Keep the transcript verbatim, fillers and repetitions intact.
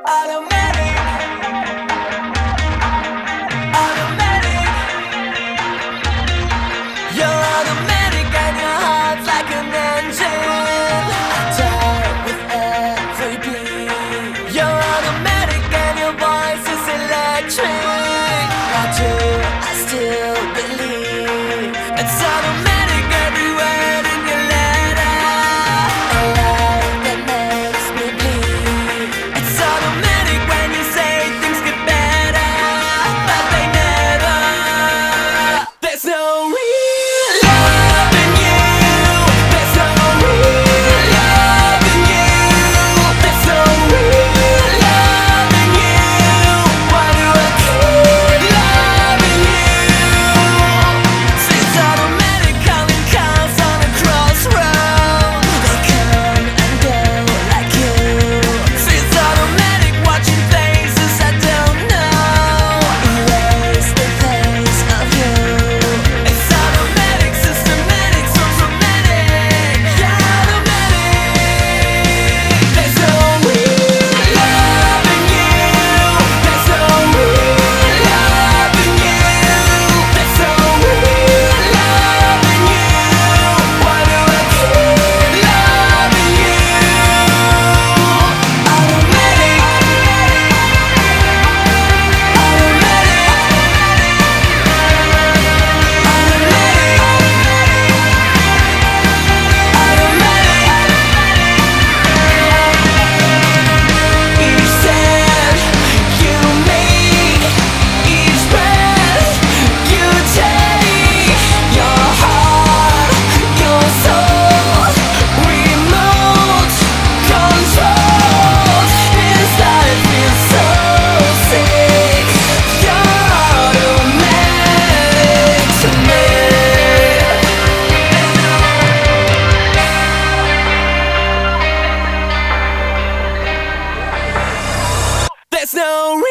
Automatic, automatic. You're automatic and your heart's like an engine. I die with every beat. You're automatic and your voice is electric. Why do I still believe? It's automatic every word in your letter. A love that makes me bleed. It's automatic when you say things get better, but they never. There's no real love in you. There's no real love in you. There's no real love in you. Why do I keep loving you? It's automatic calling cars on a crossroad. They come and go like you. It's automatic watching faces I don't know. Erase the face of you. It's automatic, systematic, so dramatic. Yeah, automatic. There's no real love in you. There's no real love in you. There's no real love in you. Why do I keep loving you? Automatic, each step you make, each breath you take, your heart, your soul, remote control. Inside feels so sick. You're automatic to me. There's no